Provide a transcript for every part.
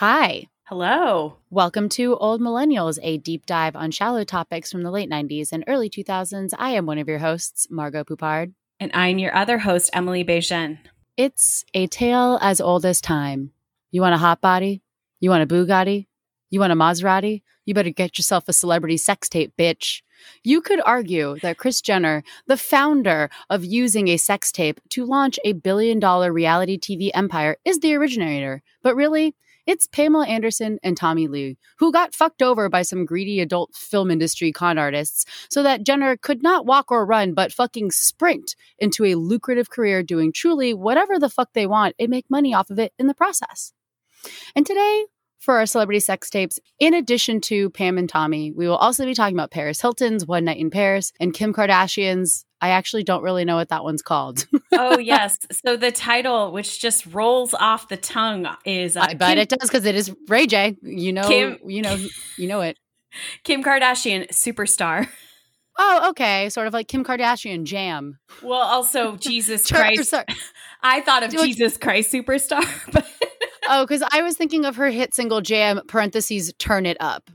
Hi. Hello. Welcome to Old Millennials, a deep dive on shallow topics from the late 90s and early 2000s. I am one of your hosts, Margot Poupard. And I'm your other host, Emily Bejean. It's a tale as old as time. You want a hot body? You want a Bugatti? You want a Maserati? You better get yourself a celebrity sex tape, bitch. You could argue that Kris Jenner, the founder of using a sex tape to launch a billion-dollar reality TV empire, is the originator. But really, it's Pamela Anderson and Tommy Lee, who got fucked over by some greedy adult film industry con artists so that Jenner could not walk or run but fucking sprint into a lucrative career doing truly whatever the fuck they want and make money off of it in the process. And today, for our celebrity sex tapes, in addition to Pam and Tommy, we will also be talking about Paris Hilton's One Night in Paris and Kim Kardashian's, I actually don't really know what that one's called. Oh, yes. So the title, which just rolls off the tongue, is I bet it does because it is Ray J. You know it. Kim Kardashian, Superstar. Oh, okay. Sort of like Kim Kardashian Jam. Well, also Jesus Christ. I thought of Jesus Christ Superstar, but oh, because I was thinking of her hit single Jam, parentheses, Turn It Up.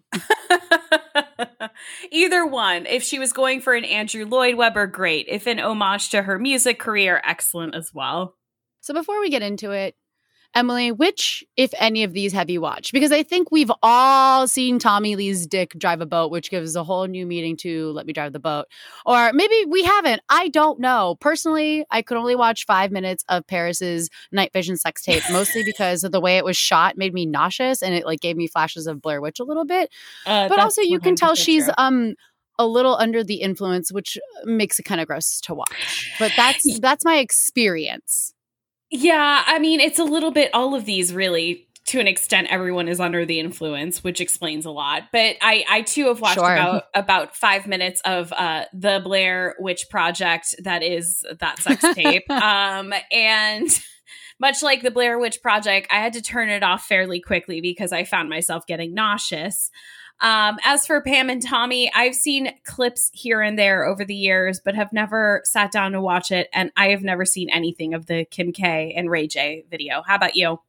Either one. If she was going for an Andrew Lloyd Webber, great. If an homage to her music career, excellent as well. So before we get into it, Emily, which, if any of these, have you watched? Because I think we've all seen Tommy Lee's dick drive a boat, which gives a whole new meaning to Let Me Drive the Boat. Or maybe we haven't. I don't know. Personally, I could only watch 5 minutes of Paris's night vision sex tape, mostly because of the way it was shot made me nauseous, and it like gave me flashes of Blair Witch a little bit. But also you can tell she's a little under the influence, which makes it kind of gross to watch. But that's my experience. Yeah, I mean, it's a little bit all of these, really. To an extent, everyone is under the influence, which explains a lot. But I too have watched about 5 minutes of the Blair Witch Project, that is that sex tape. And much like the Blair Witch Project, I had to turn it off fairly quickly because I found myself getting nauseous. As for Pam and Tommy, I've seen clips here and there over the years, but have never sat down to watch it. And I have never seen anything of the Kim K and Ray J video. How about you?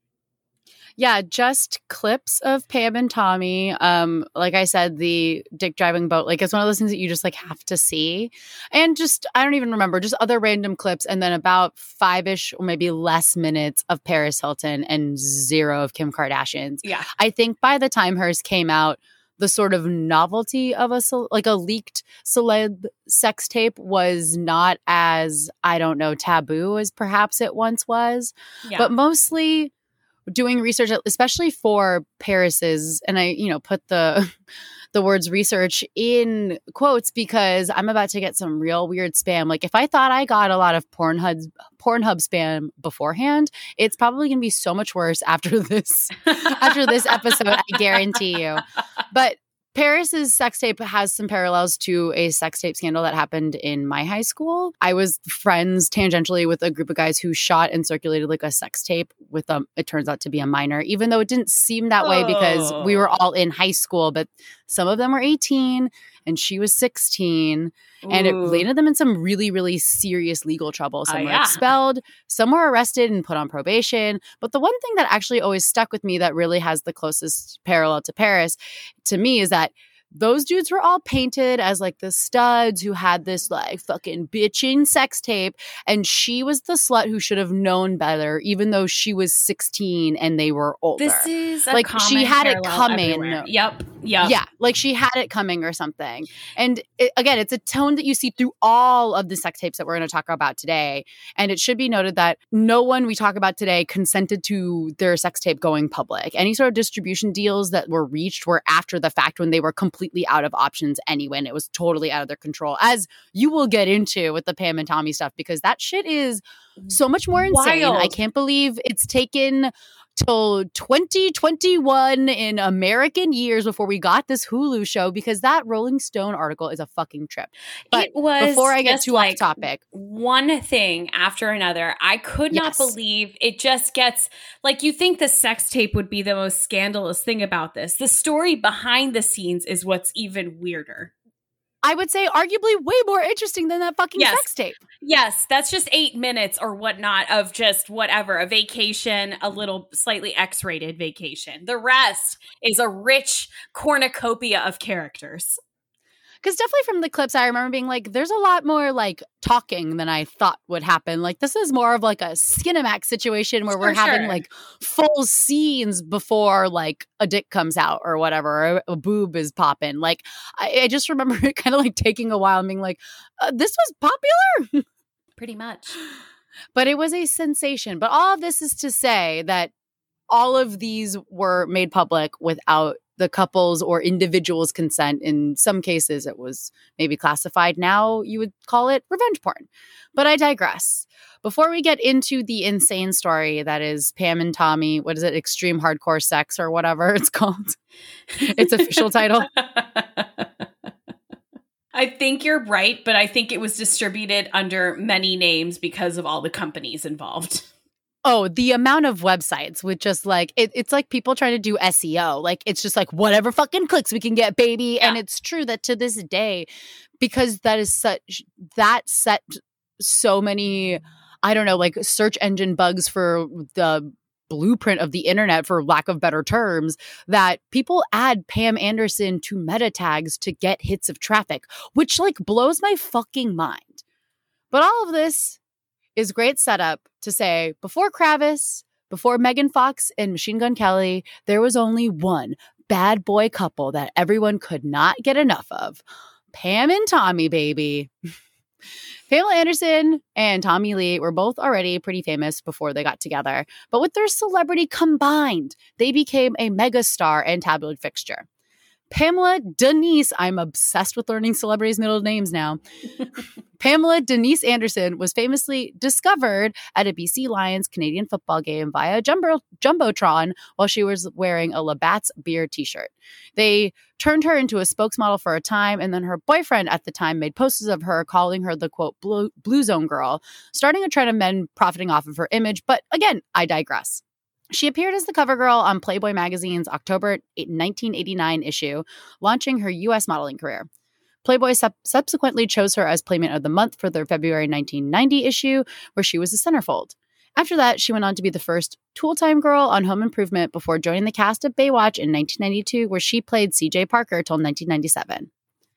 Yeah, just clips of Pam and Tommy. Like I said, the dick driving boat, like it's one of those things that you just like have to see. And just, I don't even remember, just other random clips. And then about 5-ish or maybe less minutes of Paris Hilton and 0 of Kim Kardashian's. Yeah. I think by the time hers came out, the sort of novelty of a leaked celeb sex tape was not as, I don't know, taboo as perhaps it once was. Yeah. But mostly doing research, especially for Paris's, and I, put the words research in quotes because I'm about to get some real weird spam. Like if I thought I got a lot of Pornhub spam beforehand, it's probably going to be so much worse after this episode, I guarantee you. But Paris's sex tape has some parallels to a sex tape scandal that happened in my high school. I was friends tangentially with a group of guys who shot and circulated like a sex tape with it turns out to be a minor, even though it didn't seem that way because we were all in high school, but some of them were 18 and she was 16. And it landed them in some really, really serious legal trouble. Some were expelled, some were arrested and put on probation. But the one thing that actually always stuck with me that really has the closest parallel to Paris, to me, is that those dudes were all painted as like the studs who had this like fucking bitching sex tape. And she was the slut who should have known better, even though she was 16 and they were older. This is like she had it coming. Everywhere. Yep. Yeah. Like she had it coming or something. And again, it's a tone that you see through all of the sex tapes that we're going to talk about today. And it should be noted that no one we talk about today consented to their sex tape going public. Any sort of distribution deals that were reached were after the fact when they were completely out of options anyway, and it was totally out of their control, as you will get into with the Pam and Tommy stuff, because that shit is so much more insane. Wild. I can't believe it's taken till 2021 in American years before we got this Hulu show, because that Rolling Stone article is a fucking trip. But it was before I get too off topic, one thing after another, I could not believe it. Just gets like, you think the sex tape would be the most scandalous thing about this. The story behind the scenes is what's even weirder. I would say arguably way more interesting than that fucking sex tape. Yes, that's just 8 minutes or whatnot of just whatever, a vacation, a little slightly X-rated vacation. The rest is a rich cornucopia of characters. Because definitely from the clips, I remember being like, there's a lot more like talking than I thought would happen. Like, this is more of like a Skinamax situation where we're having like full scenes before like a dick comes out or whatever, or a boob is popping. Like, I just remember it kind of like taking a while and being like, this was popular? Pretty much. But it was a sensation. But all of this is to say that all of these were made public without the couple's or individual's consent. In some cases, it was maybe classified. Now you would call it revenge porn. But I digress. Before we get into the insane story that is Pam and Tommy, what is it? Extreme Hardcore Sex or whatever it's called. Its official title. I think you're right, but I think it was distributed under many names because of all the companies involved. Oh, the amount of websites with just like, it's like people trying to do SEO. Like, it's just like, whatever fucking clicks we can get, baby. Yeah. And it's true that to this day, because that set so many, I don't know, like search engine bugs for the blueprint of the internet, for lack of better terms, that people add Pam Anderson to meta tags to get hits of traffic, which like blows my fucking mind. But all of this is great setup to say, before Kravis, before Megan Fox and Machine Gun Kelly, there was only one bad boy couple that everyone could not get enough of. Pam and Tommy, baby. Pamela Anderson and Tommy Lee were both already pretty famous before they got together, but with their celebrity combined, they became a megastar and tabloid fixture. Pamela Denise, I'm obsessed with learning celebrities' middle names now. Pamela Denise Anderson was famously discovered at a BC Lions Canadian football game via Jumbotron while she was wearing a Labatt's beer t-shirt. They turned her into a spokesmodel for a time, and then her boyfriend at the time made posters of her calling her the, quote, Blue Zone Girl, starting a trend of men profiting off of her image. But again, I digress. She appeared as the cover girl on Playboy magazine's October 1989 issue, launching her U.S. modeling career. Playboy subsequently chose her as Playmate of the Month for their February 1990 issue, where she was a centerfold. After that, she went on to be the first Tool Time girl on Home Improvement before joining the cast of Baywatch in 1992, where she played C.J. Parker till 1997.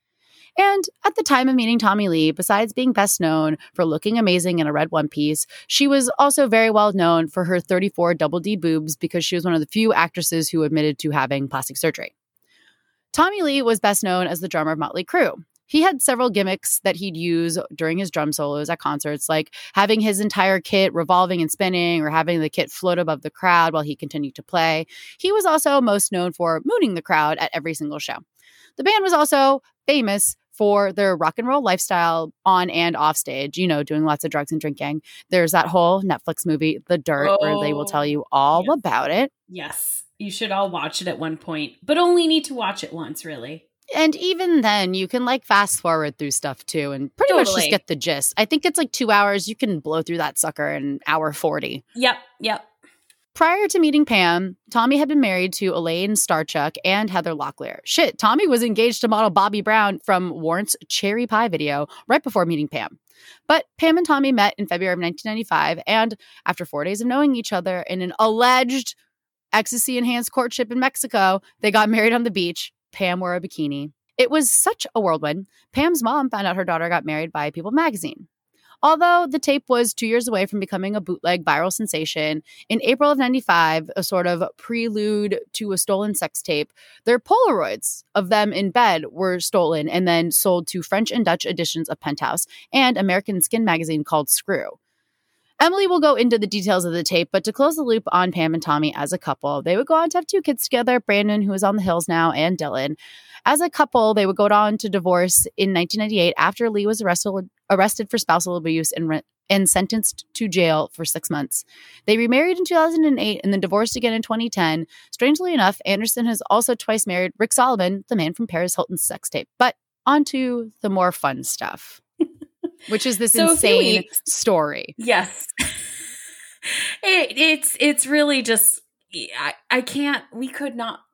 And at the time of meeting Tommy Lee, besides being best known for looking amazing in a red one piece, she was also very well known for her 34 double D boobs because she was one of the few actresses who admitted to having plastic surgery. Tommy Lee was best known as the drummer of Motley Crue. He had several gimmicks that he'd use during his drum solos at concerts, like having his entire kit revolving and spinning or having the kit float above the crowd while he continued to play. He was also most known for mooning the crowd at every single show. The band was also famous for their rock and roll lifestyle on and off stage, you know, doing lots of drugs and drinking. There's that whole Netflix movie, The Dirt, where they will tell you all about it. Yes. You should all watch it at one point, but only need to watch it once, really. And even then, you can like fast forward through stuff too and pretty much just get the gist. I think it's like 2 hours. You can blow through that sucker in hour 40. Yep. Prior to meeting Pam, Tommy had been married to Elaine Starchuk and Heather Locklear. Shit, Tommy was engaged to model Bobby Brown from Warrant's Cherry Pie video right before meeting Pam. But Pam and Tommy met in February of 1995, and after 4 days of knowing each other in an alleged ecstasy-enhanced courtship in Mexico, they got married on the beach. Pam wore a bikini. It was such a whirlwind. Pam's mom found out her daughter got married by People magazine. Although the tape was 2 years away from becoming a bootleg viral sensation, in April of 95, a sort of prelude to a stolen sex tape, their Polaroids of them in bed were stolen and then sold to French and Dutch editions of Penthouse and American Skin magazine called Screw. Emily will go into the details of the tape, but to close the loop on Pam and Tommy as a couple, they would go on to have 2 kids together, Brandon, who is on the hills now, and Dylan. As a couple, they would go on to divorce in 1998 after Lee was arrested for spousal abuse and sentenced to jail for 6 months. They remarried in 2008 and then divorced again in 2010. Strangely enough, Anderson has also twice married Rick Sullivan, the man from Paris Hilton's sex tape. But on to the more fun stuff. Which is this insane story. Yes. It's really just, I can't, we could not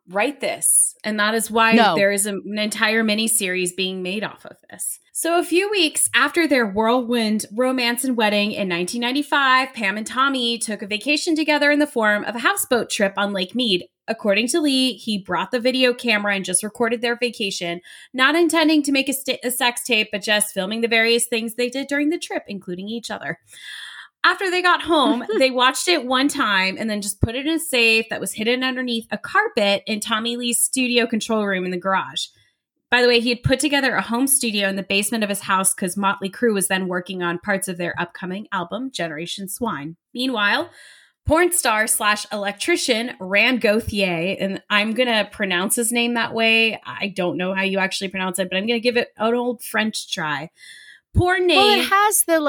write this. And that is why there is an entire miniseries being made off of this. So a few weeks after their whirlwind romance and wedding in 1995, Pam and Tommy took a vacation together in the form of a houseboat trip on Lake Mead. According to Lee, he brought the video camera and just recorded their vacation, not intending to make a sex tape, but just filming the various things they did during the trip, including each other. After they got home, they watched it one time and then just put it in a safe that was hidden underneath a carpet in Tommy Lee's studio control room in the garage. By the way, he had put together a home studio in the basement of his house because Motley Crue was then working on parts of their upcoming album, Generation Swine. Meanwhile, porn star / electrician Rand Gauthier, and I'm going to pronounce his name that way. I don't know how you actually pronounce it, but I'm going to give it an old French try. Porn name. Well, it has the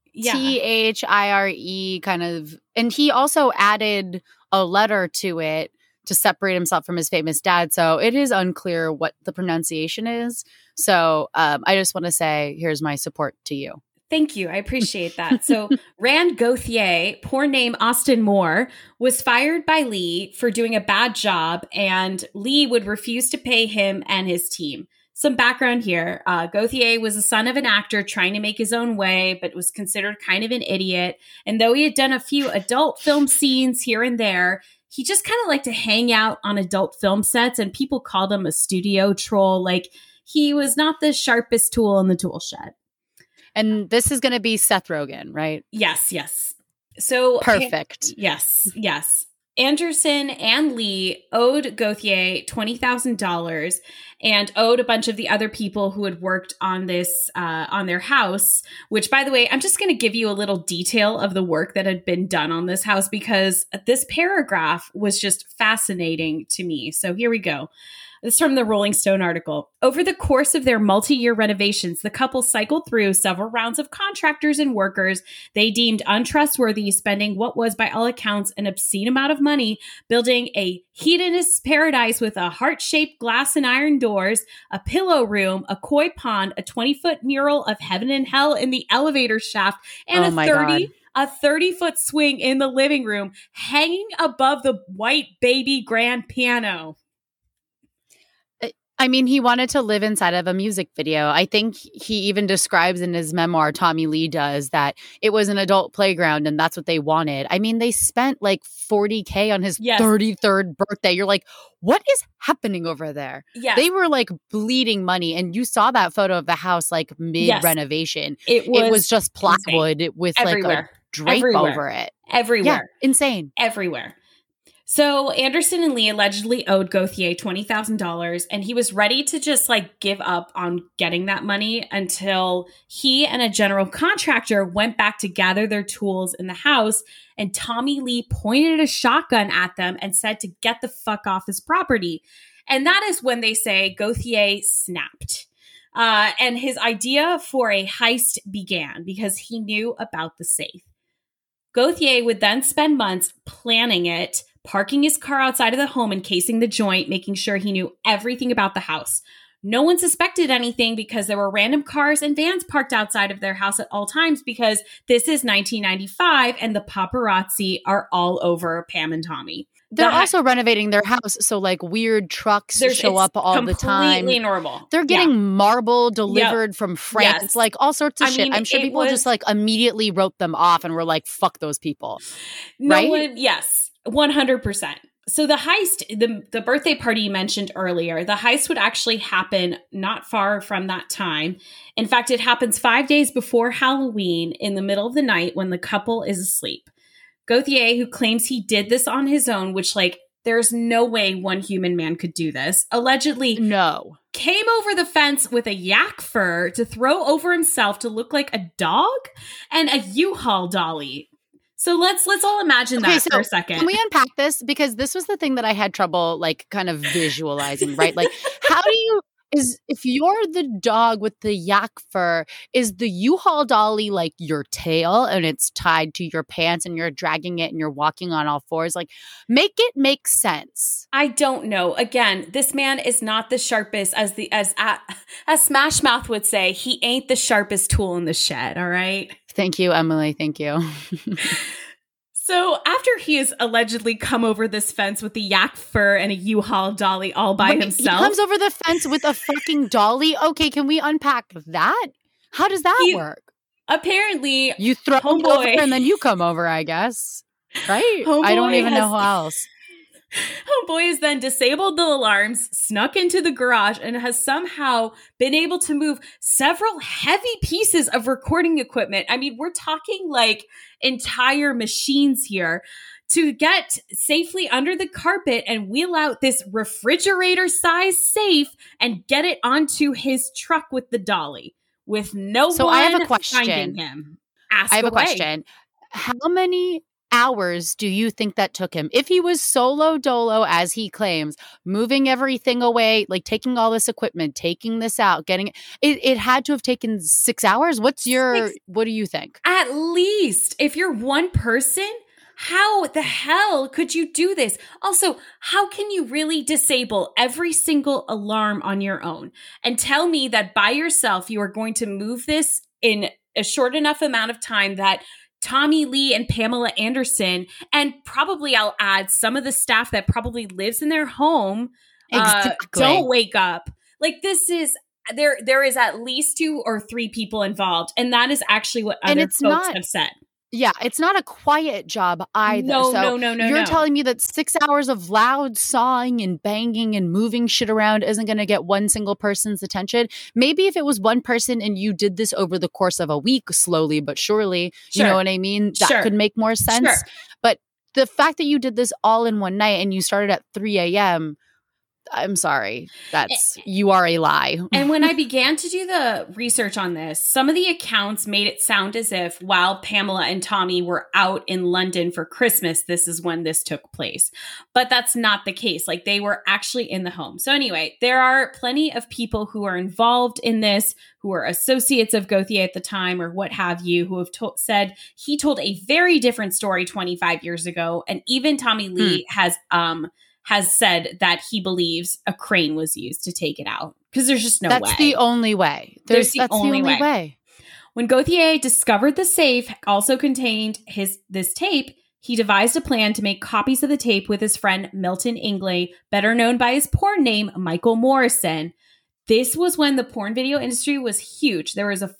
THIRE kind of, and he also added a letter to it to separate himself from his famous dad. So it is unclear what the pronunciation is. So I just want to say, here's my support to you. Thank you. I appreciate that. So Rand Gauthier, porn name Austin Moore, was fired by Lee for doing a bad job, and Lee would refuse to pay him and his team. Some background here. Gauthier was the son of an actor trying to make his own way, but was considered kind of an idiot. And though he had done a few adult film scenes here and there, he just kind of liked to hang out on adult film sets, and people called him a studio troll. Like, he was not the sharpest tool in the tool shed. And this is going to be Seth Rogen, right? Yes. So perfect. Yes. Anderson and Lee owed Gauthier $20,000 and owed a bunch of the other people who had worked on this, on their house, which, by the way, I'm just going to give you a little detail of the work that had been done on this house because this paragraph was just fascinating to me. So here we go. This is from the Rolling Stone article. Over the course of their multi-year renovations, the couple cycled through several rounds of contractors and workers they deemed untrustworthy, spending what was, by all accounts, an obscene amount of money building a hedonist's paradise with a heart-shaped glass and iron doors, a pillow room, a koi pond, a 20-foot mural of heaven and hell in the elevator shaft, and a 30-foot swing in the living room hanging above the white baby grand piano. I mean, he wanted to live inside of a music video. I think he even describes in his memoir, Tommy Lee does, that it was an adult playground and that's what they wanted. I mean, they spent like $40K on his 33rd birthday. You're like, what is happening over there? Yes. They were like bleeding money. And you saw that photo of the house like mid-renovation. It was just plywood with everywhere. Like a drape over it. Everywhere. Yeah, insane. Everywhere. So Anderson and Lee allegedly owed Gauthier $20,000, and he was ready to just like give up on getting that money until he and a general contractor went back to gather their tools in the house, and Tommy Lee pointed a shotgun at them and said to get the fuck off his property. And that is when they say Gauthier snapped. And his idea for a heist began because he knew about the safe. Gauthier would then spend months planning it, parking his car outside of the home, encasing the joint, making sure he knew everything about the house. No one suspected anything because there were random cars and vans parked outside of their house at all times because this is 1995 and the paparazzi are all over Pam and Tommy. They're also renovating their house, so like weird trucks show up all the time. Completely normal. They're getting marble delivered from France, like all sorts of shit. I'm sure people just like immediately wrote them off and were like, fuck those people. Right? Yes. 100%. So the heist, the birthday party you mentioned earlier, the heist would actually happen not far from that time. In fact, it happens 5 days before Halloween in the middle of the night when the couple is asleep. Gauthier, who claims he did this on his own, which like there's no way one human man could do this, allegedly came over the fence with a yak fur to throw over himself to look like a dog and a U-Haul dolly. So let's all imagine that for a second. Can we unpack this? Because this was the thing that I had trouble like kind of visualizing, right? Like how do you if you're the dog with the yak fur, is the U-Haul dolly like your tail and it's tied to your pants and you're dragging it and you're walking on all fours? Like make it make sense. I don't know. Again, this man is not the sharpest as Smash Mouth would say, he ain't the sharpest tool in the shed, all right? Thank you, Emily. Thank you. So after he has allegedly come over this fence with the yak fur and a U-Haul dolly all by himself. He comes over the fence with a fucking dolly? Okay, can we unpack that? How does that work? Apparently, you throw him over and then you come over, I guess. Right? I don't even know how else. Homeboy has then disabled the alarms, snuck into the garage, and has somehow been able to move several heavy pieces of recording equipment. I mean, we're talking like entire machines here to get safely under the carpet and wheel out this refrigerator-sized safe and get it onto his truck with the dolly with no one I have a question. finding him. I have a question. How many hours do you think that took him? If he was solo dolo, as he claims, moving everything away, like taking all this equipment, taking this out, getting it had to have taken 6 hours. What do you think? At least. If you're one person, how the hell could you do this? Also, how can you really disable every single alarm on your own and tell me that by yourself you are going to move this in a short enough amount of time that Tommy Lee and Pamela Anderson, and probably I'll add some of the staff that probably lives in their home, don't wake up. Like, this is, there is at least 2 or 3 people involved. And that is actually what other folks have said. Yeah, it's not a quiet job either. No. You're telling me that 6 hours of loud sawing and banging and moving shit around isn't going to get one single person's attention? Maybe if it was one person and you did this over the course of a week, slowly but surely, you know what I mean? That could make more sense. Sure. But the fact that you did this all in one night and you started at 3 a.m., I'm sorry. You are a lie. And when I began to do the research on this, some of the accounts made it sound as if while Pamela and Tommy were out in London for Christmas, this is when this took place. But that's not the case. Like, they were actually in the home. So anyway, there are plenty of people who are involved in this, who are associates of Gauthier at the time or what have you, who have said he told a very different story 25 years ago. And even Tommy Lee has said that he believes a crane was used to take it out because there's just no way. That's the only way. That's the only way. When Gauthier discovered the safe also contained this tape, he devised a plan to make copies of the tape with his friend Milton Ingley, better known by his porn name, Michael Morrison. This was when the porn video industry was huge. There was a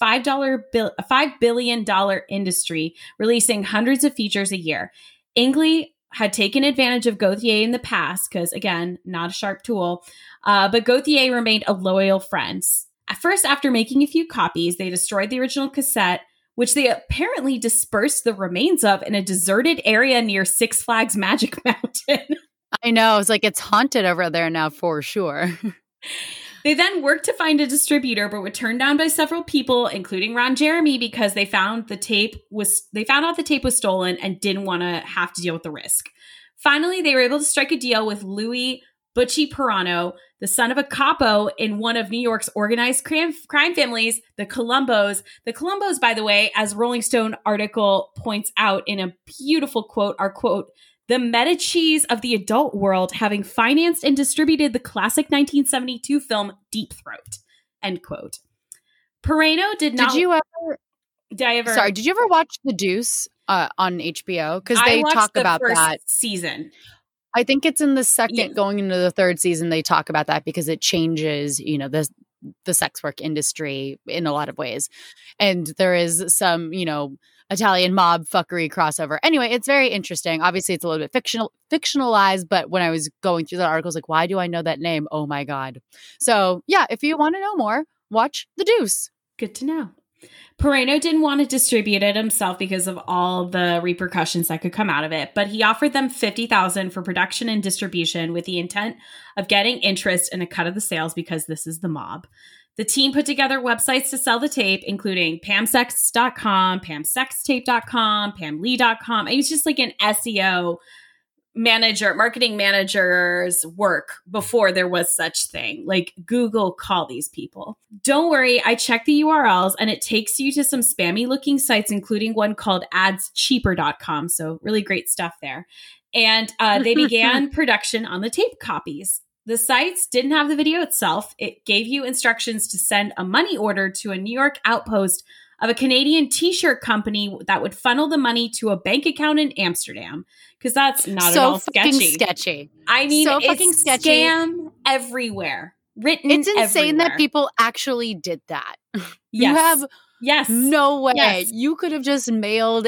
$5 billion industry releasing hundreds of features a year. Ingley had taken advantage of Gauthier in the past because, again, not a sharp tool, but Gauthier remained a loyal friend. At first, after making a few copies, they destroyed the original cassette, which they apparently dispersed the remains of in a deserted area near Six Flags Magic Mountain. I know. It's like it's haunted over there now for sure. They then worked to find a distributor, but were turned down by several people, including Ron Jeremy, because they found out the tape was stolen and didn't want to have to deal with the risk. Finally, they were able to strike a deal with Louis Butchie Pirano, the son of a capo in one of New York's organized crime families, the Colombos. The Colombos, by the way, as Rolling Stone article points out in a beautiful quote, are, quote, the Medicis of the adult world, having financed and distributed the classic 1972 film Deep Throat, end quote. Pirano did not... Did you ever watch The Deuce on HBO? Because they talk about that season. I think it's in the second, going into the third season, they talk about that because it changes, the sex work industry in a lot of ways. And there is some, Italian mob fuckery crossover. Anyway, it's very interesting. Obviously, it's a little bit fictionalized, but when I was going through that article, I was like, why do I know that name? Oh my God. So yeah, if you want to know more, watch The Deuce. Good to know. Pirano didn't want to distribute it himself because of all the repercussions that could come out of it, but he offered them $50,000 for production and distribution with the intent of getting interest and a cut of the sales because this is the mob. The team put together websites to sell the tape, including pamsex.com, pamsextape.com, pamlee.com. It was just like an SEO marketing manager's work before there was such thing. Like, Google, call these people. Don't worry, I checked the URLs and it takes you to some spammy looking sites, including one called adscheaper.com. So really great stuff there. And they began production on the tape copies. The sites didn't have the video itself. It gave you instructions to send a money order to a New York outpost of a Canadian t-shirt company that would funnel the money to a bank account in Amsterdam. Because that's not at all sketchy. I mean, so it's fucking sketchy. Scam everywhere. Written It's insane everywhere. that people actually did that. Yes. You have no way. Yes. You could have just mailed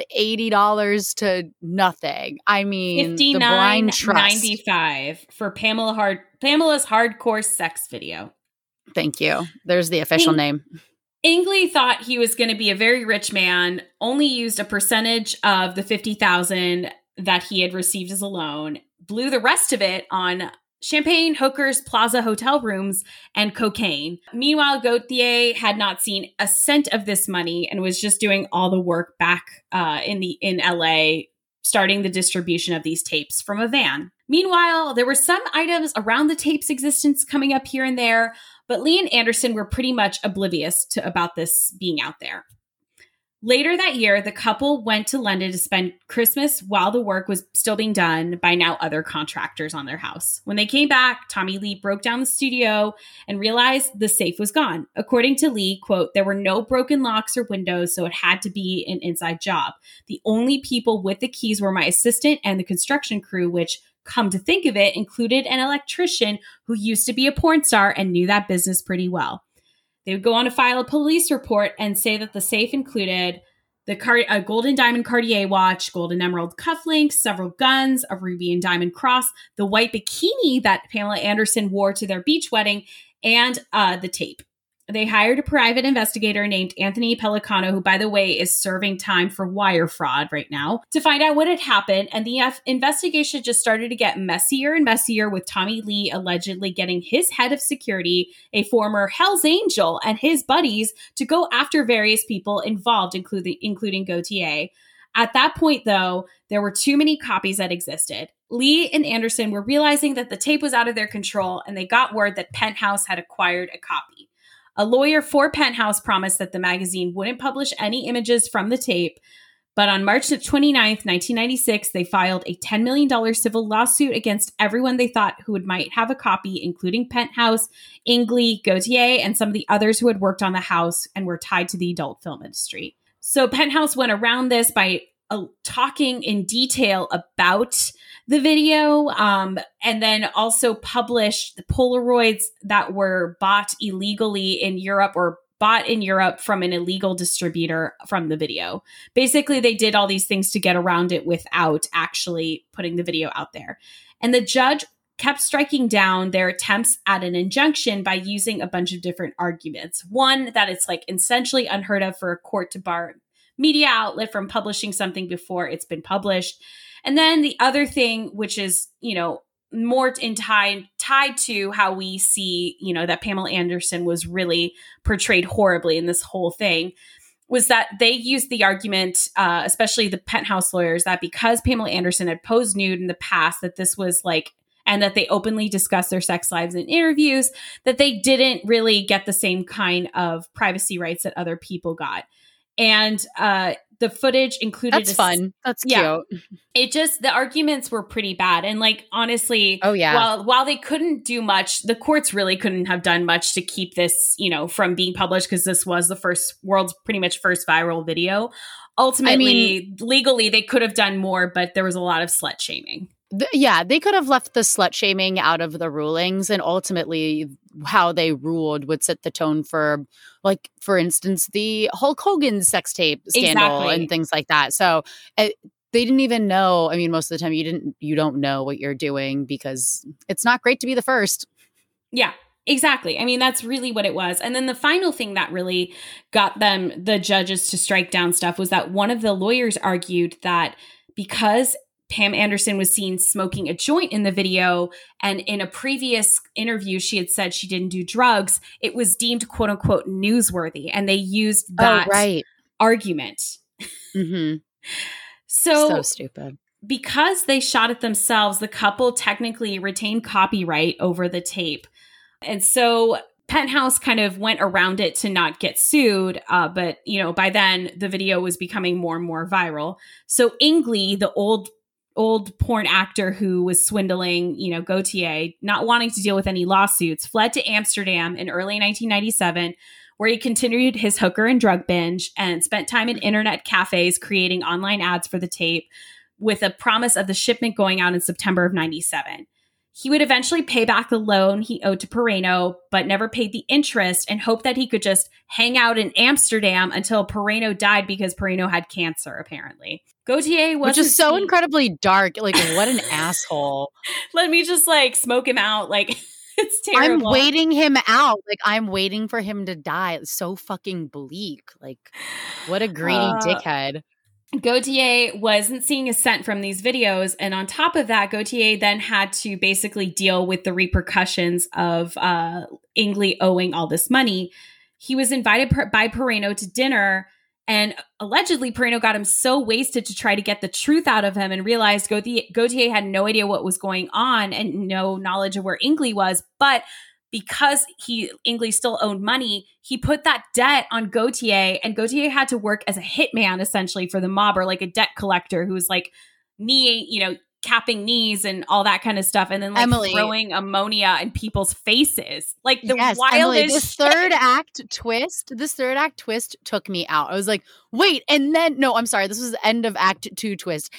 $80 to nothing. I mean, the blind trust. $59.95 for Pamela's hardcore sex video. Thank you. There's the official name. Ingley thought he was going to be a very rich man, only used a percentage of the $50,000 that he had received as a loan, blew the rest of it on champagne, hookers, plaza hotel rooms, and cocaine. Meanwhile, Gauthier had not seen a cent of this money and was just doing all the work back in LA, starting the distribution of these tapes from a van. Meanwhile, there were some items around the tape's existence coming up here and there, but Lee and Anderson were pretty much oblivious about this being out there. Later that year, the couple went to London to spend Christmas while the work was still being done by now other contractors on their house. When they came back, Tommy Lee broke down the studio and realized the safe was gone. According to Lee, quote, there were no broken locks or windows, so it had to be an inside job. The only people with the keys were my assistant and the construction crew, which, come to think of it, included an electrician who used to be a porn star and knew that business pretty well. They would go on to file a police report and say that the safe included a golden diamond Cartier watch, golden emerald cufflinks, several guns, a ruby and diamond cross, the white bikini that Pamela Anderson wore to their beach wedding, and the tape. They hired a private investigator named Anthony Pellicano, who, by the way, is serving time for wire fraud right now, to find out what had happened. And the investigation just started to get messier and messier, with Tommy Lee allegedly getting his head of security, a former Hell's Angel, and his buddies to go after various people involved, including Gauthier. At that point, though, there were too many copies that existed. Lee and Anderson were realizing that the tape was out of their control, and they got word that Penthouse had acquired a copy. A lawyer for Penthouse promised that the magazine wouldn't publish any images from the tape, but on March 29th, 1996, they filed a $10 million civil lawsuit against everyone they thought who might have a copy, including Penthouse, Ingley, Gauthier, and some of the others who had worked on the house and were tied to the adult film industry. So Penthouse went around this by talking in detail about the video, and then also published the Polaroids that were bought illegally in Europe, or bought in Europe from an illegal distributor from the video. Basically, they did all these things to get around it without actually putting the video out there. And the judge kept striking down their attempts at an injunction by using a bunch of different arguments. One, that it's like essentially unheard of for a court to bar media outlet from publishing something before it's been published. And then the other thing, which is, more tied to how we see, that Pamela Anderson was really portrayed horribly in this whole thing, was that they used the argument, especially the Penthouse lawyers, that because Pamela Anderson had posed nude in the past, that this was and that they openly discussed their sex lives in interviews, that they didn't really get the same kind of privacy rights that other people got. And the footage included. That's fun. That's cute. The arguments were pretty bad. And honestly, while they couldn't do much, the courts really couldn't have done much to keep this, from being published, because this was the world's pretty much first viral video. Ultimately, legally, they could have done more, but there was a lot of slut shaming. They could have left the slut shaming out of the rulings, and ultimately how they ruled would set the tone for, for instance, the Hulk Hogan sex tape scandal and things like that. So they didn't even know. I mean, most of the time you don't know what you're doing, because it's not great to be the first. Yeah. Exactly. I mean, that's really what it was. And then the final thing that really got the judges to strike down stuff, was that one of the lawyers argued that because Pam Anderson was seen smoking a joint in the video, and in a previous interview she had said she didn't do drugs, it was deemed quote unquote newsworthy, and they used that argument. Mm-hmm. So stupid. Because they shot it themselves, the couple technically retained copyright over the tape, and so Penthouse kind of went around it to not get sued, but by then the video was becoming more and more viral. So Ingley, the old porn actor who was swindling, Gauthier, not wanting to deal with any lawsuits, fled to Amsterdam in early 1997, where he continued his hooker and drug binge and spent time in internet cafes creating online ads for the tape with a promise of the shipment going out in September of 97. He would eventually pay back the loan he owed to Pereno, but never paid the interest and hoped that he could just hang out in Amsterdam until Pereno died because Pereno had cancer, apparently. Gaultier was... Which is so incredibly dark. Like, what an asshole. Let me just, like, smoke him out. Like, it's terrible. I'm waiting him out. Like, I'm waiting for him to die. It's so fucking bleak. Like, what a greedy dickhead. Gaultier wasn't seeing a cent from these videos. And on top of that, Gaultier then had to basically deal with the repercussions of Ingley owing all this money. He was invited by Pereno to dinner, and allegedly Pereno got him so wasted to try to get the truth out of him and realized Gaultier had no idea what was going on and no knowledge of where Ingley was. But because Ingley still owned money, he put that debt on Gaultier, and Gaultier had to work as a hitman essentially for the mob, or like a debt collector who was like capping knees and all that kind of stuff, and then like Emily, throwing ammonia in people's faces. Like the yes, wildest Emily, this third act twist took me out. I was like, wait, and then no, I'm sorry, this was the end of act 2 twist.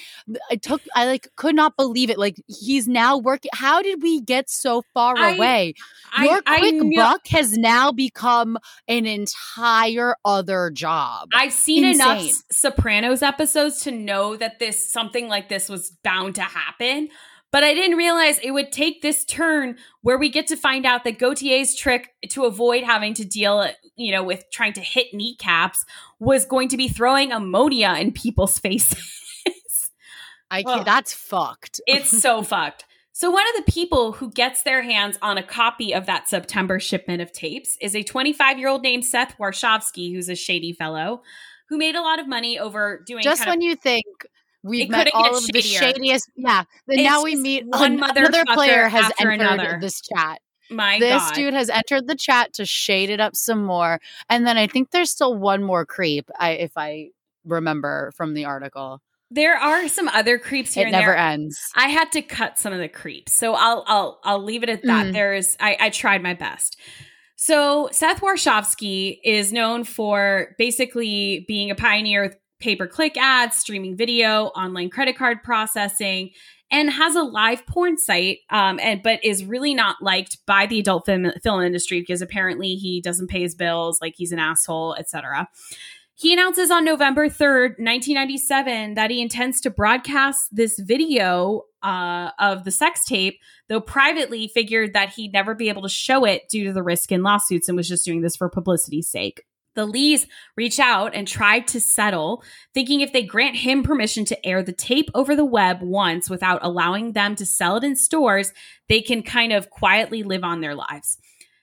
I like could not believe it. Like, he's now working. How did we get so far away? Your quick buck has now become an entire other job. I've seen enough Sopranos episodes to know that something like this was bound to happen, but I didn't realize it would take this turn where we get to find out that Gaultier's trick to avoid having to deal, with trying to hit kneecaps was going to be throwing ammonia in people's faces. That's fucked. It's so fucked. So one of the people who gets their hands on a copy of that September shipment of tapes is a 25-year-old named Seth Warshawski, who's a shady fellow who made a lot of money over doing when you think we've met all of the shadiest. Yeah. Then now we meet another player has entered this chat. This dude has entered the chat to shade it up some more. And then I think there's still one more creep, if I remember from the article. There are some other creeps here. It never ends. I had to cut some of the creeps, so I'll leave it at that. I tried my best. So Seth Warshawski is known for basically being a pioneer with pay-per-click ads, streaming video, online credit card processing, and has a live porn site, but is really not liked by the adult film industry because apparently he doesn't pay his bills, like he's an asshole, etc. He announces on November 3rd, 1997, that he intends to broadcast this video of the sex tape, though privately figured that he'd never be able to show it due to the risk in lawsuits and was just doing this for publicity's sake. The Lees reach out and try to settle, thinking if they grant him permission to air the tape over the web once without allowing them to sell it in stores, they can kind of quietly live on their lives.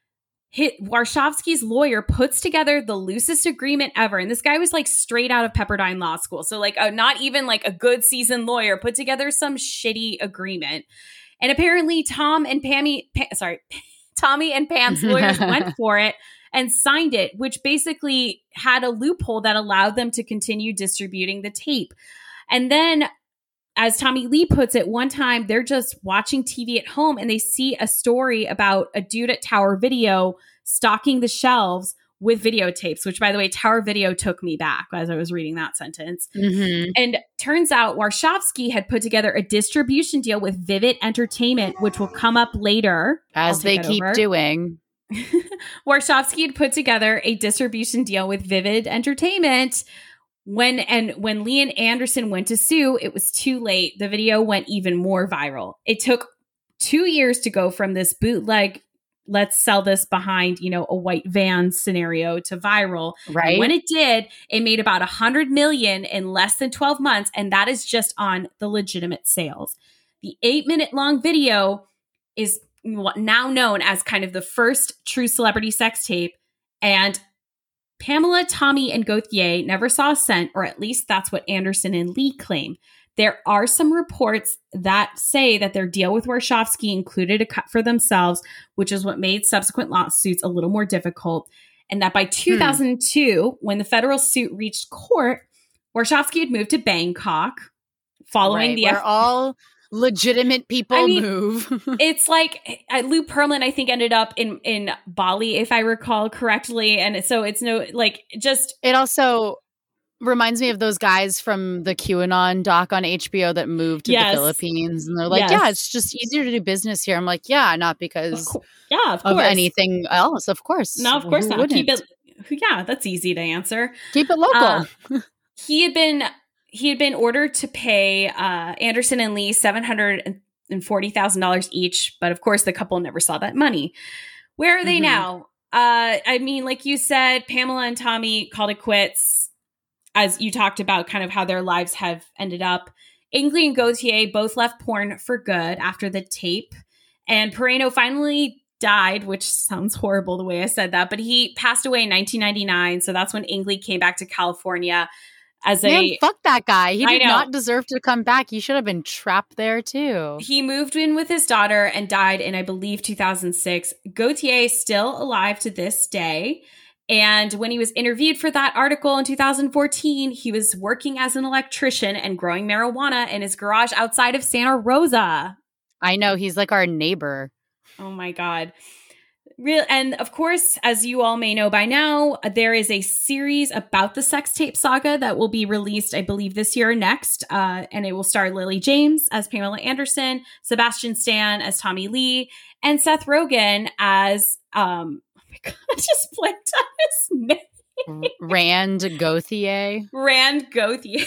Warshawski's lawyer puts together the loosest agreement ever. And this guy was like straight out of Pepperdine Law School. So like not even like a good seasoned lawyer put together some shitty agreement. And apparently Tommy and Pam's lawyers went for it and signed it, which basically had a loophole that allowed them to continue distributing the tape. And then, as Tommy Lee puts it, one time they're just watching TV at home and they see a story about a dude at Tower Video stocking the shelves with videotapes, which, by the way, Tower Video took me back as I was reading that sentence. Mm-hmm. And turns out Warshawski had put together a distribution deal with Vivid Entertainment, which will come up later. As they keep doing. Warshawski had put together a distribution deal with Vivid Entertainment. When Lee and Anderson went to sue, it was too late. The video went even more viral. It took 2 years to go from this bootleg, let's sell this behind, a white van scenario to viral. Right. And when it did, it made about $100 million in less than 12 months. And that is just on the legitimate sales. The 8-minute long video is now known as kind of the first true celebrity sex tape. And Pamela, Tommy, and Gaultier never saw a cent, or at least that's what Anderson and Lee claim. There are some reports that say that their deal with Warshawski included a cut for themselves, which is what made subsequent lawsuits a little more difficult. And that by 2002, when the federal suit reached court, Warshawski had moved to Bangkok following We're all legitimate people move. It's like Lou Pearlman, I think, ended up in Bali, if I recall correctly. And so it's it also reminds me of those guys from the QAnon doc on HBO that moved to the Philippines. And they're like, yeah, it's just easier to do business here. I'm like, yeah, not because of anything else. Of course. No, of course not. That's easy to answer. Keep it local. He had been ordered to pay Anderson and Lee $740,000 each, but of course the couple never saw that money. Where are they now? I mean, like you said, Pamela and Tommy called it quits, as you talked about kind of how their lives have ended up. Aingley and Gauthier both left porn for good after the tape, and Pereno finally died, which sounds horrible the way I said that, but he passed away in 1999. So that's when Aingley came back to California. Fuck that guy. He did not deserve to come back. He should have been trapped there too. He moved in with his daughter and died in, I believe, 2006. Gauthier is still alive to this day. And when he was interviewed for that article in 2014, he was working as an electrician and growing marijuana in his garage outside of Santa Rosa. I know. He's like our neighbor. Oh my God. And of course, as you all may know by now, there is a series about the sex tape saga that will be released, I believe, this year or next. And it will star Lily James as Pamela Anderson, Sebastian Stan as Tommy Lee, and Seth Rogen as, oh my God, I just blanked on his name. Rand Gauthier. Rand Gauthier.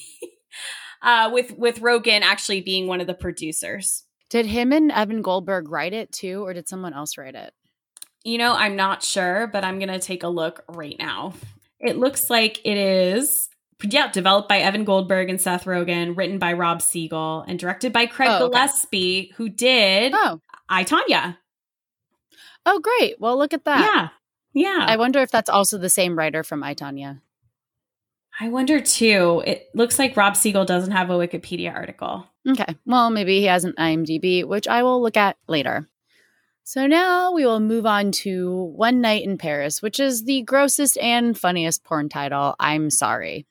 With Rogen actually being one of the producers. Did him and Evan Goldberg write it too, or did someone else write it? You know, I'm not sure, but I'm going to take a look right now. It looks like it is, developed by Evan Goldberg and Seth Rogen, written by Rob Siegel, and directed by Craig Gillespie, who did I, Tonya. Oh, great. Well, look at that. Yeah. I wonder if that's also the same writer from I, Tonya. I wonder, too. It looks like Rob Siegel doesn't have a Wikipedia article. Okay. Well, maybe he has an IMDb, which I will look at later. So now we will move on to One Night in Paris, which is the grossest and funniest porn title. I'm sorry.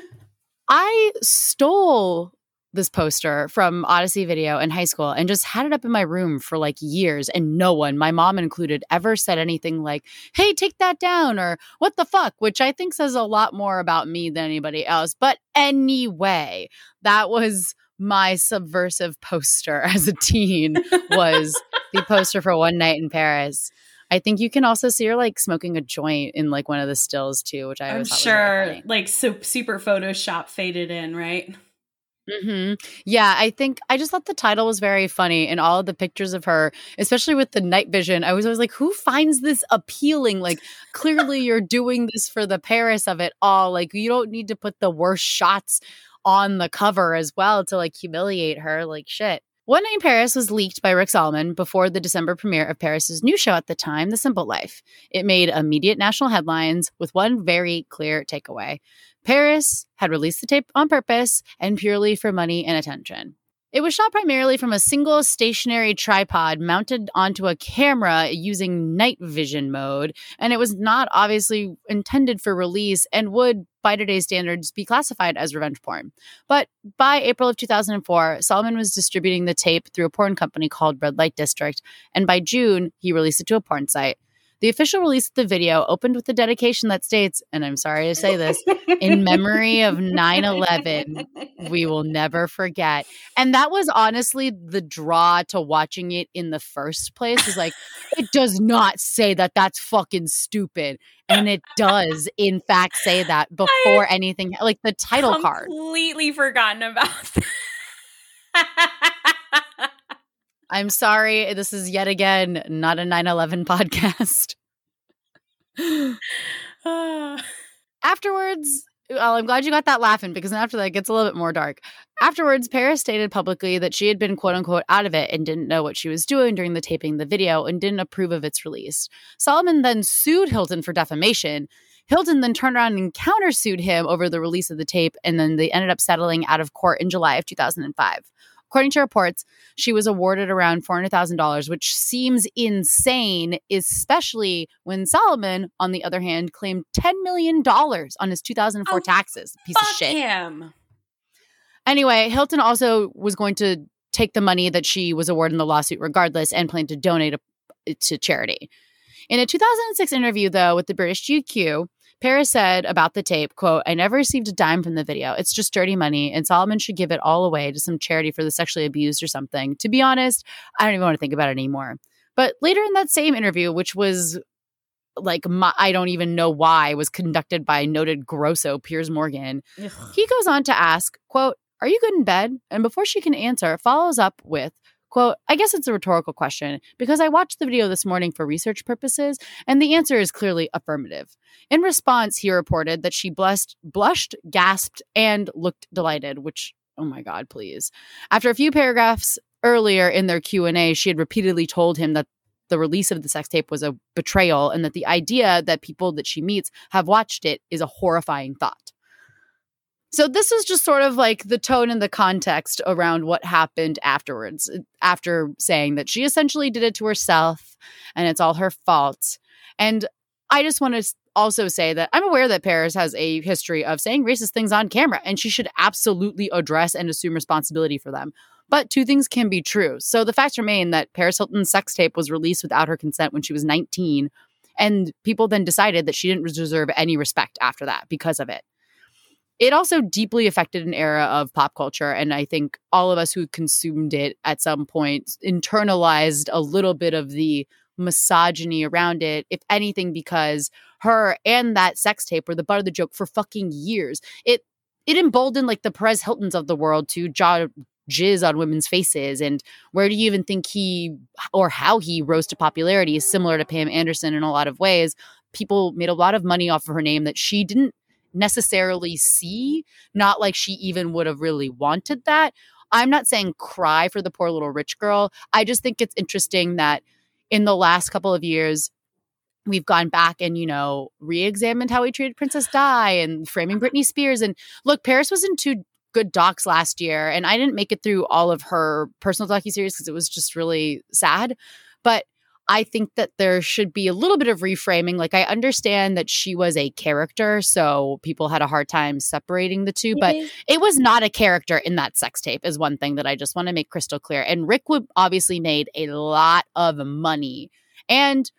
I stole this poster from Odyssey Video in high school and just had it up in my room for like years, and no one, my mom included, ever said anything like, hey, take that down, or what the fuck, which I think says a lot more about me than anybody else. But anyway, that was my subversive poster as a teen, was the poster for One Night in Paris. I think you can also see her like smoking a joint in like one of the stills too, which I always thought was very funny. Like super Photoshop faded in, right? Mm-hmm. Yeah, I just thought the title was very funny, and all of the pictures of her, especially with the night vision, I was always like, who finds this appealing? Like, clearly you're doing this for the Paris of it all. Like, you don't need to put the worst shots on the cover as well to like humiliate her. Like, shit. One Night in Paris was leaked by Rick Solomon before the December premiere of Paris's new show at the time, The Simple Life. It made immediate national headlines with one very clear takeaway. Paris had released the tape on purpose and purely for money and attention. It was shot primarily from a single stationary tripod mounted onto a camera using night vision mode, and it was not obviously intended for release and would, by today's standards, be classified as revenge porn. But by April of 2004, Solomon was distributing the tape through a porn company called Red Light District, and by June, he released it to a porn site. The official release of the video opened with a dedication that states, and I'm sorry to say this, in memory of 9/11, we will never forget. And that was honestly the draw to watching it in the first place. Is like, it does not say that. That's fucking stupid. And it does, in fact, say that before anything, like the title card. Completely forgotten about that. I'm sorry. This is yet again not a 9/11 podcast. Afterwards, well, I'm glad you got that laughing, because after that it gets a little bit more dark. Afterwards, Paris stated publicly that she had been quote unquote out of it and didn't know what she was doing during the taping of the video and didn't approve of its release. Solomon then sued Hilton for defamation. Hilton then turned around and countersued him over the release of the tape, and then they ended up settling out of court in July of 2005. According to reports, she was awarded around $400,000, which seems insane, especially when Solomon, on the other hand, claimed $10 million on his 2004 taxes. Piece of shit. Him. Anyway, Hilton also was going to take the money that she was awarded in the lawsuit regardless and planned to donate it to charity. In a 2006 interview, though, with the British GQ, Paris said about the tape, quote, "I never received a dime from the video. It's just dirty money, and Solomon should give it all away to some charity for the sexually abused or something. To be honest, I don't even want to think about it anymore." But later in that same interview, which was like, I don't even know why, was conducted by noted grosso Piers Morgan, he goes on to ask, quote, "Are you good in bed?" And before she can answer, follows up with, quote, "I guess it's a rhetorical question because I watched the video this morning for research purposes, and the answer is clearly affirmative." In response, he reported that she blushed, gasped, and looked delighted, which, oh my God, please. After a few paragraphs earlier in their Q&A, she had repeatedly told him that the release of the sex tape was a betrayal and that the idea that people that she meets have watched it is a horrifying thought. So this is just sort of like the tone and the context around what happened afterwards, after saying that she essentially did it to herself and it's all her fault. And I just want to also say that I'm aware that Paris has a history of saying racist things on camera, and she should absolutely address and assume responsibility for them. But two things can be true. So the facts remain that Paris Hilton's sex tape was released without her consent when she was 19, and people then decided that she didn't deserve any respect after that because of it. It also deeply affected an era of pop culture, and I think all of us who consumed it at some point internalized a little bit of the misogyny around it, if anything, because her and that sex tape were the butt of the joke for fucking years. It emboldened like the Perez Hiltons of the world to jizz on women's faces. And where do you even think he or how he rose to popularity is similar to Pam Anderson in a lot of ways. People made a lot of money off of her name that she didn't necessarily see, not like she even would have really wanted that. I'm not saying cry for the poor little rich girl. I just think it's interesting that in the last couple of years, we've gone back and, re-examined how we treated Princess Di and framing Britney Spears. And look, Paris was in two good docs last year, and I didn't make it through all of her personal docuseries because it was just really sad. But I think that there should be a little bit of reframing. Like, I understand that she was a character, so people had a hard time separating the two, but it was not a character in that sex tape is one thing that I just want to make crystal clear. And Rick Wood obviously made a lot of money and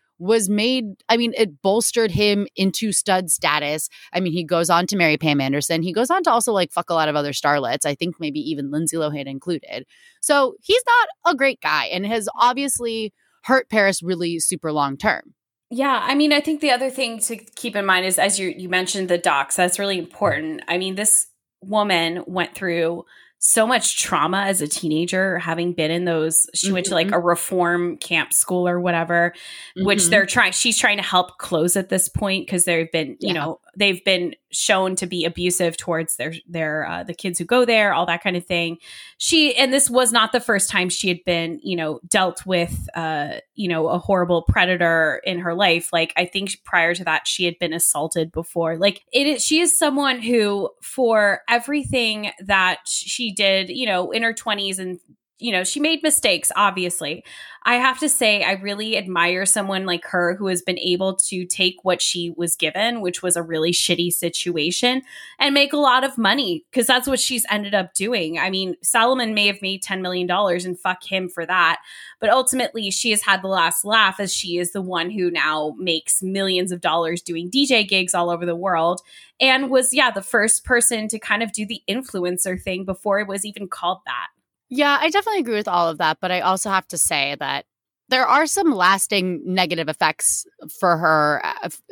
it bolstered him into stud status. I mean, he goes on to marry Pam Anderson. He goes on to also fuck a lot of other starlets. I think maybe even Lindsay Lohan included. So he's not a great guy and has obviously hurt Paris really super long term. Yeah, I mean, I think the other thing to keep in mind is, as you mentioned the docs, that's really important. I mean, this woman went through so much trauma as a teenager, having been in those, she went to a reform camp school or whatever, which she's trying to help close at this point because they've been, they've been shown to be abusive towards their the kids who go there, all that kind of thing. And this was not the first time she had been, dealt with, a horrible predator in her life. I think prior to that, she had been assaulted before. She is someone who, for everything that she did, in her 20s, and she made mistakes, obviously. I have to say, I really admire someone like her who has been able to take what she was given, which was a really shitty situation, and make a lot of money, because that's what she's ended up doing. I mean, Solomon may have made $10 million, and fuck him for that. But ultimately, she has had the last laugh, as she is the one who now makes millions of dollars doing DJ gigs all over the world, and was, the first person to kind of do the influencer thing before it was even called that. Yeah, I definitely agree with all of that. But I also have to say that there are some lasting negative effects for her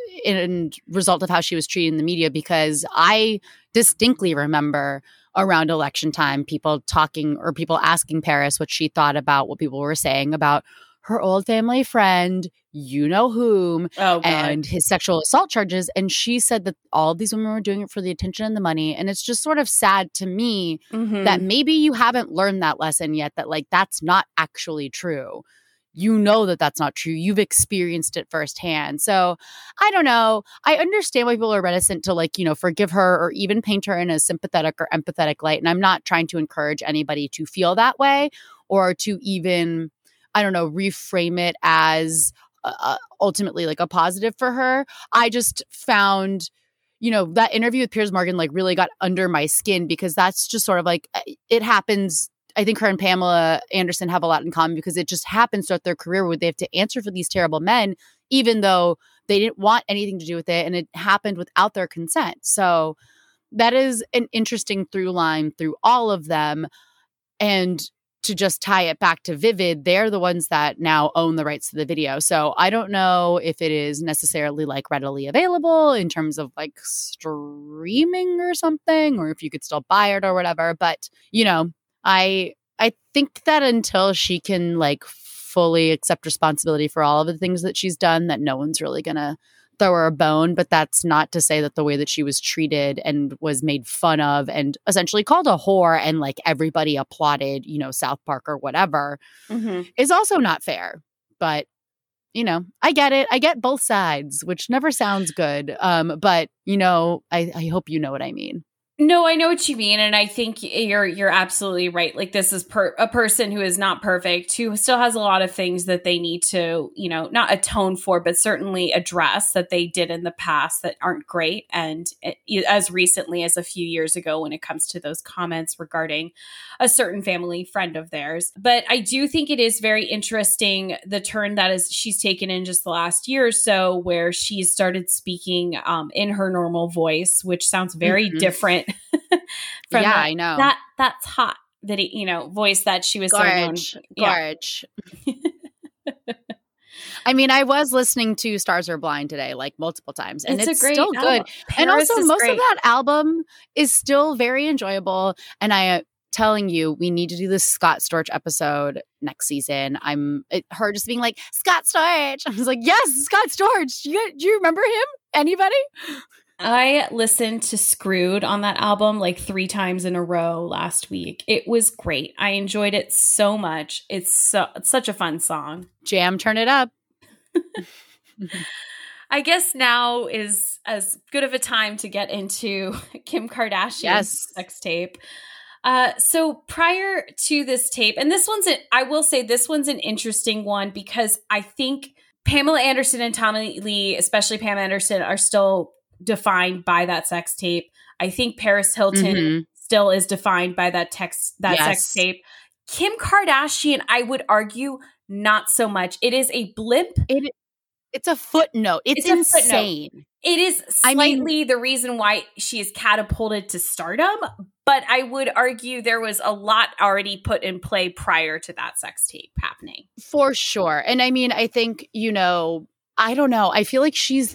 in result of how she was treated in the media, because I distinctly remember around election time people asking Paris what she thought about what people were saying about her old family friend, whom, and his sexual assault charges. And she said that all of these women were doing it for the attention and the money. And it's just sort of sad to me that maybe you haven't learned that lesson yet, that that's not actually true. That that's not true. You've experienced it firsthand. So I don't know. I understand why people are reticent to forgive her or even paint her in a sympathetic or empathetic light. And I'm not trying to encourage anybody to feel that way or to even, reframe it as ultimately a positive for her. I just found, that interview with Piers Morgan really got under my skin, because that's just sort of it happens I think her and Pamela Anderson have a lot in common because it just happens throughout their career where they have to answer for these terrible men, even though they didn't want anything to do with it. And it happened without their consent. So that is an interesting through line through all of them. And to just tie it back to Vivid, they're the ones that now own the rights to the video. So I don't know if it is necessarily like readily available in terms of like streaming or something, or if you could still buy it or whatever. But, you know, I think that until she can like fully accept responsibility for all of the things that she's done, that no one's really going to throw her a bone. But that's not to say that the way that she was treated and was made fun of and essentially called a whore and like everybody applauded, you know, South Park or whatever is also not fair. But, you know, I get it. I get both sides, which never sounds good. But, you know, I hope you know what I mean. No, I know what you mean, and I think you're absolutely right. Like, this is a person who is not perfect, who still has a lot of things that they need to, you know, not atone for, but certainly address that they did in the past that aren't great. And as recently as a few years ago, when it comes to those comments regarding a certain family friend of theirs. But I do think it is very interesting the turn that she's taken in just the last year or so, where she's started speaking in her normal voice, which sounds very different. From I know that's hot video, you know, voice that she was Gorge. so known. Gorge. I mean, I was listening to Stars Are Blind today, like multiple times, and it's still good. And also, most of that album is still very enjoyable. And I am telling you, we need to do this Scott Storch episode next season. Her just being like, Scott Storch. I was like, yes, Scott Storch. Do you remember him? Anybody? I listened to Screwed on that album like 3 times in a row last week. It was great. I enjoyed it so much. It's such a fun song. Jam, turn it up. I guess now is as good of a time to get into Kim Kardashian's sex tape. So prior to this tape, and I will say this one's an interesting one because I think Pamela Anderson and Tommy Lee, especially Pam Anderson, are still defined by that sex tape. I think Paris Hilton still is defined by that sex tape. Kim Kardashian, I would argue, not so much. It is a blimp. It's a footnote. It's insane. Footnote. It is slightly the reason why she is catapulted to stardom, but I would argue there was a lot already put in play prior to that sex tape happening. For sure. And I mean, I think, you know, I don't know. I feel like she's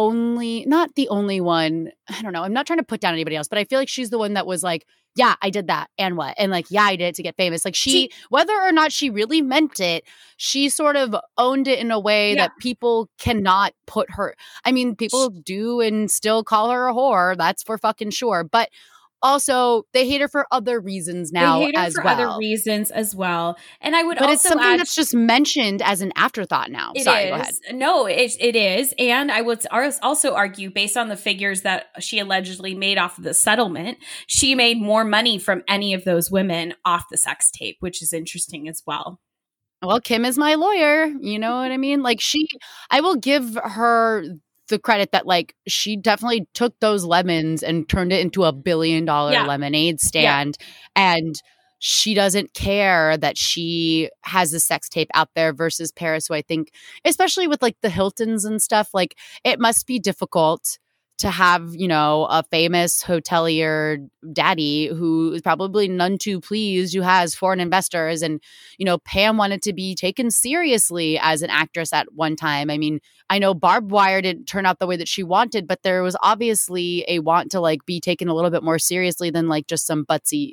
not the only one. I don't know. I'm not trying to put down anybody else, but I feel like she's the one that was like, yeah, I did that. And what? And like, yeah, I did it to get famous. Like she whether or not she really meant it, she sort of owned it in a way that people cannot put her. I mean, people do and still call her a whore. That's for fucking sure. But also, they hate her for other reasons now as well. Other reasons as well. And I would but also it's something that's just mentioned as an afterthought now. Sorry, go ahead. No, it is. And I would also argue, based on the figures that she allegedly made off of the settlement, she made more money from any of those women off the sex tape, which is interesting as well. Well, Kim is my lawyer. You know what I mean? Like I will give her the credit that like she definitely took those lemons and turned it into $1 billion lemonade stand. And she doesn't care that she has a sex tape out there versus Paris, who I think, especially with like the Hiltons and stuff, like it must be difficult to have, you know, a famous hotelier daddy who is probably none too pleased, who has foreign investors. And, you know, Pam wanted to be taken seriously as an actress at one time. I mean, I know Barbed Wire didn't turn out the way that she wanted, but there was obviously a want to like be taken a little bit more seriously than like just some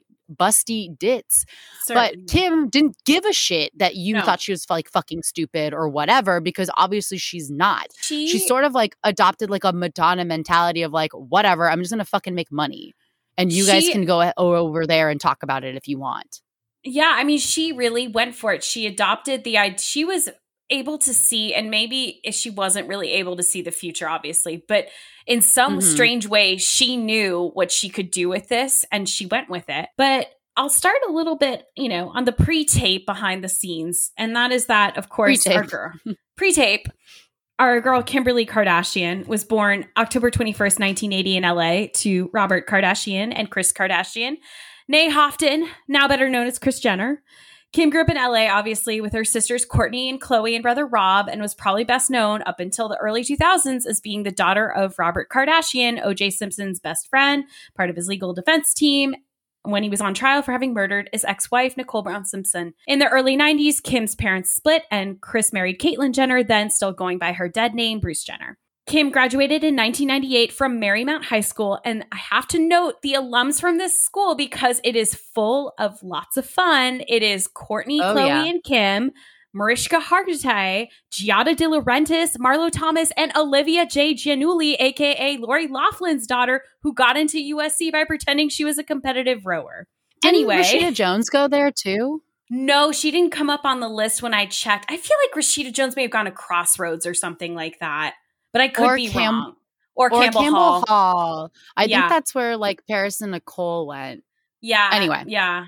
busty dits. Certainly. But Kim didn't give a shit that you thought she was like fucking stupid or whatever, because obviously she's not. She sort of like adopted like a Madonna mentality of like, whatever, I'm just gonna fucking make money. And you guys can go over there and talk about it if you want. Yeah, I mean, she really went for it. She adopted the idea. She was able to see, and maybe she wasn't really able to see the future, obviously, but in some strange way, she knew what she could do with this, and she went with it. But I'll start a little bit, you know, on the pre-tape behind the scenes, and that is that, of course, pre-tape. Our girl Kimberly Kardashian was born October 21st, 1980 in LA to Robert Kardashian and Kris Kardashian. Née Houghton, now better known as Kris Jenner. Kim grew up in LA, obviously, with her sisters Kourtney and Khloe and brother Rob, and was probably best known up until the early 2000s as being the daughter of Robert Kardashian, O.J. Simpson's best friend, part of his legal defense team, when he was on trial for having murdered his ex-wife, Nicole Brown Simpson. In the early 90s, Kim's parents split, and Kris married Caitlyn Jenner, then still going by her dead name, Bruce Jenner. Kim graduated in 1998 from Marymount High School, and I have to note the alums from this school because it is full of lots of fun. It is Kourtney, Khloe, and Kim, Mariska Hargitay, Giada De Laurentiis, Marlo Thomas, and Olivia J. Giannulli, a.k.a. Lori Loughlin's daughter, who got into USC by pretending she was a competitive rower. Anyway, Rashida Jones go there too? No, she didn't come up on the list when I checked. I feel like Rashida Jones may have gone to Crossroads or something like that. But I could be wrong. Or Campbell Hall. I think that's where like Paris and Nicole went. Yeah. Anyway. Yeah.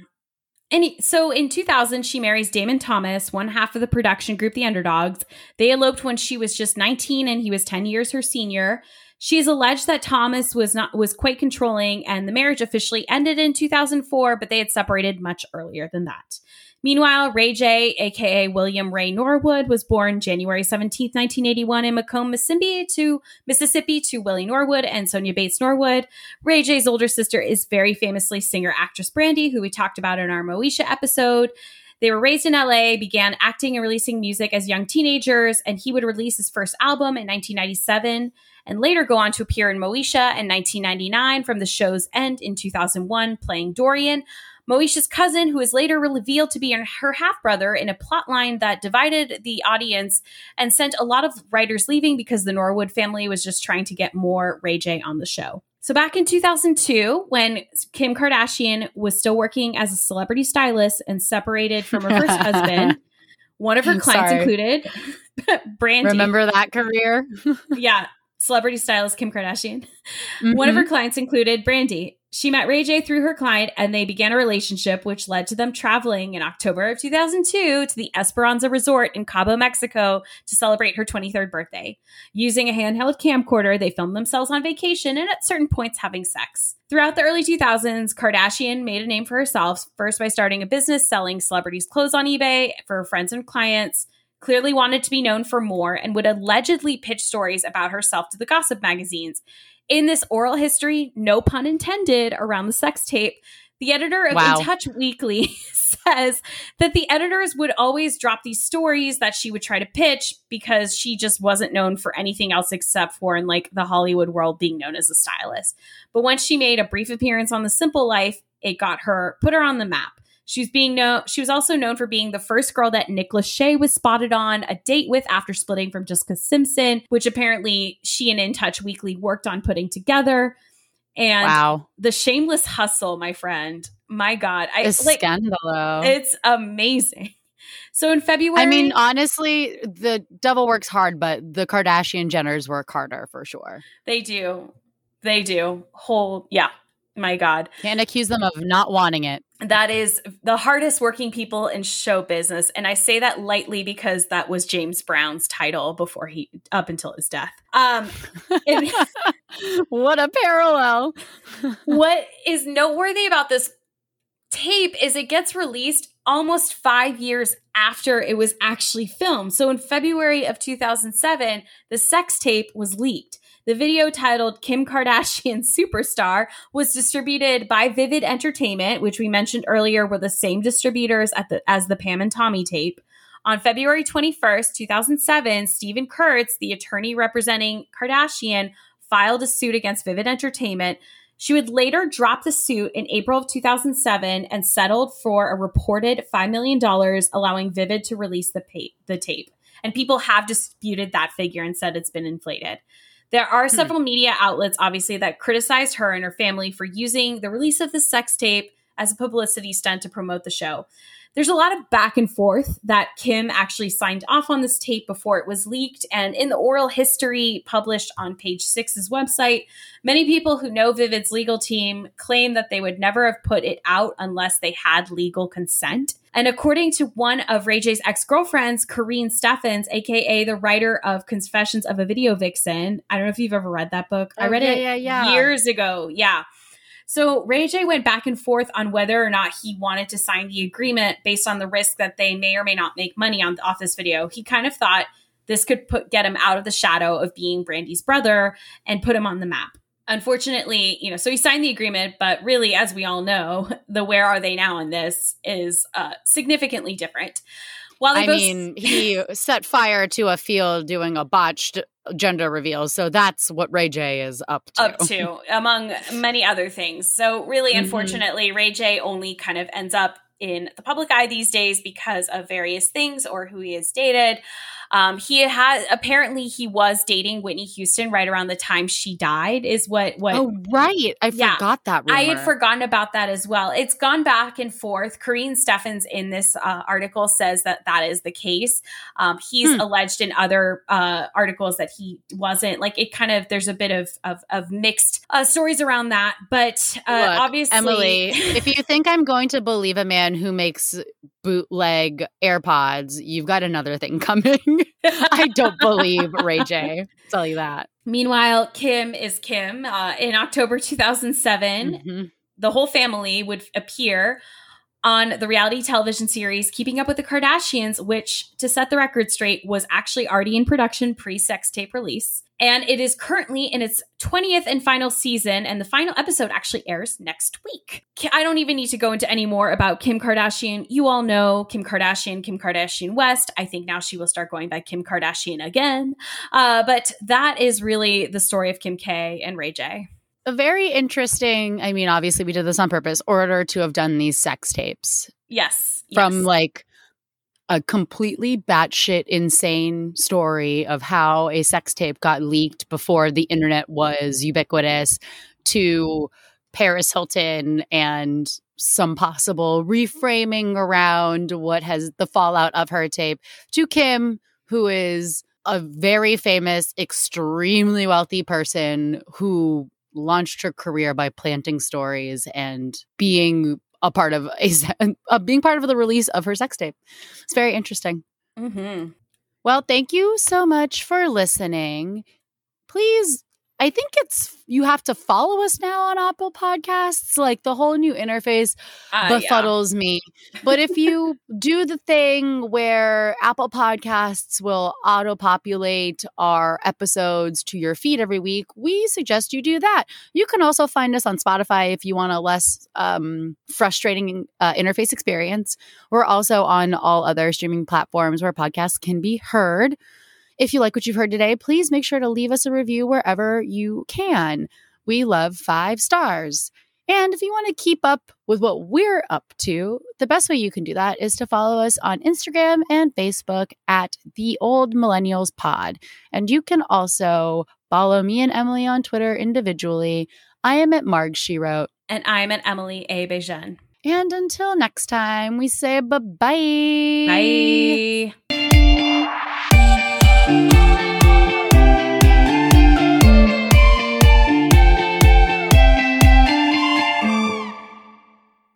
So in 2000, she marries Damon Thomas, one half of the production group, The Underdogs. They eloped when she was just 19 and he was 10 years her senior. She's alleged that Thomas was quite controlling, and the marriage officially ended in 2004, but they had separated much earlier than that. Meanwhile, Ray J, a.k.a. William Ray Norwood, was born January 17, 1981 in Macomb, Mississippi to Willie Norwood and Sonia Bates Norwood. Ray J's older sister is very famously singer-actress Brandy, who we talked about in our Moesha episode. They were raised in LA, began acting and releasing music as young teenagers, and he would release his first album in 1997 and later go on to appear in Moesha in 1999 from the show's end in 2001, playing Dorian, Moesha's cousin, who is later revealed to be her half-brother in a plotline that divided the audience and sent a lot of writers leaving because the Norwood family was just trying to get more Ray J on the show. So back in 2002, when Kim Kardashian was still working as a celebrity stylist and separated from her first husband, one of her clients included Brandy. Remember that career? Yeah. Celebrity stylist Kim Kardashian. Mm-hmm. One of her clients included Brandy. She met Ray J through her client, and they began a relationship, which led to them traveling in October of 2002 to the Esperanza Resort in Cabo, Mexico, to celebrate her 23rd birthday. Using a handheld camcorder, they filmed themselves on vacation and at certain points having sex. Throughout the early 2000s, Kardashian made a name for herself, first by starting a business selling celebrities' clothes on eBay for her friends and clients, clearly wanted to be known for more, and would allegedly pitch stories about herself to the gossip magazines. In this oral history, no pun intended, around the sex tape, the editor of In Touch Weekly says that the editors would always drop these stories that she would try to pitch because she just wasn't known for anything else except for in like the Hollywood world being known as a stylist. But once she made a brief appearance on The Simple Life, it put her on the map. She was also known for being the first girl that Nick Lachey was spotted on a date with after splitting from Jessica Simpson, which apparently she and In Touch Weekly worked on putting together. And the shameless hustle, my friend, my God. Scandalo. It's amazing. So in February... I mean, honestly, the devil works hard, but the Kardashian Jenners work harder for sure. They do. My God. Can't accuse them of not wanting it. That is the hardest working people in show business. And I say that lightly because that was James Brown's title up until his death. What a parallel. What is noteworthy about this tape is it gets released almost 5 years after it was actually filmed. So in February of 2007, the sex tape was leaked. The video, titled Kim Kardashian Superstar, was distributed by Vivid Entertainment, which we mentioned earlier were the same distributors as the Pam and Tommy tape. On February 21st, 2007, Stephen Kurtz, the attorney representing Kardashian, filed a suit against Vivid Entertainment. She would later drop the suit in April of 2007 and settled for a reported $5 million, allowing Vivid to release the tape. And people have disputed that figure and said it's been inflated. There are several media outlets, obviously, that criticized her and her family for using the release of the sex tape as a publicity stunt to promote the show. There's a lot of back and forth that Kim actually signed off on this tape before it was leaked. And in the oral history published on Page Six's website, many people who know Vivid's legal team claim that they would never have put it out unless they had legal consent. And according to one of Ray J's ex-girlfriends, Kareen Steffens, a.k.a. the writer of Confessions of a Video Vixen. I don't know if you've ever read that book. I read it years ago. Yeah. So Ray J went back and forth on whether or not he wanted to sign the agreement based on the risk that they may or may not make money off this video. He kind of thought this could get him out of the shadow of being Brandy's brother and put him on the map. Unfortunately, so he signed the agreement, but really, as we all know, the where are they now in this is significantly different. He set fire to a field doing a botched gender reveal. So that's what Ray J is up to, among many other things. So really, unfortunately, Ray J only kind of ends up in the public eye these days because of various things or who he has dated. He was dating Whitney Houston right around the time she died is what. Oh, right. I forgot that rumor. I had forgotten about that as well. It's gone back and forth. Karine Steffens in this article says that is the case. He's alleged in other articles that he wasn't. Like it kind of, there's a bit of mixed stories around that. But Look, obviously. Emily, if you think I'm going to believe a man who makes bootleg AirPods, you've got another thing coming. I don't believe Ray J. I'll tell you that. Meanwhile, Kim is Kim. In October 2007, the whole family would appear on the reality television series Keeping Up with the Kardashians, which, to set the record straight, was actually already in production pre-sex tape release. And it is currently in its 20th and final season, and the final episode actually airs next week. I don't even need to go into any more about Kim Kardashian. You all know Kim Kardashian West. I think now she will start going by Kim Kardashian again. But that is really the story of Kim K and Ray J. A very interesting, obviously we did this on purpose, order to have done these sex tapes. Yes. From like a completely batshit insane story of how a sex tape got leaked before the internet was ubiquitous to Paris Hilton and some possible reframing around what has the fallout of her tape to Kim, who is a very famous, extremely wealthy person who launched her career by planting stories and being a part of the release of her sex tape. It's very interesting. Well, thank you so much for listening. Please, I think you have to follow us now on Apple Podcasts. Like the whole new interface befuddles me. But if you do the thing where Apple Podcasts will auto-populate our episodes to your feed every week, we suggest you do that. You can also find us on Spotify if you want a less frustrating interface experience. We're also on all other streaming platforms where podcasts can be heard. If you like what you've heard today, please make sure to leave us a review wherever you can. We love 5 stars. And if you want to keep up with what we're up to, the best way you can do that is to follow us on Instagram and Facebook at The Old Millennials Pod. And you can also follow me and Emily on Twitter individually. I am at Marg She Wrote. And I'm at Emily A. Bejean. And until next time, we say bye-bye. Bye.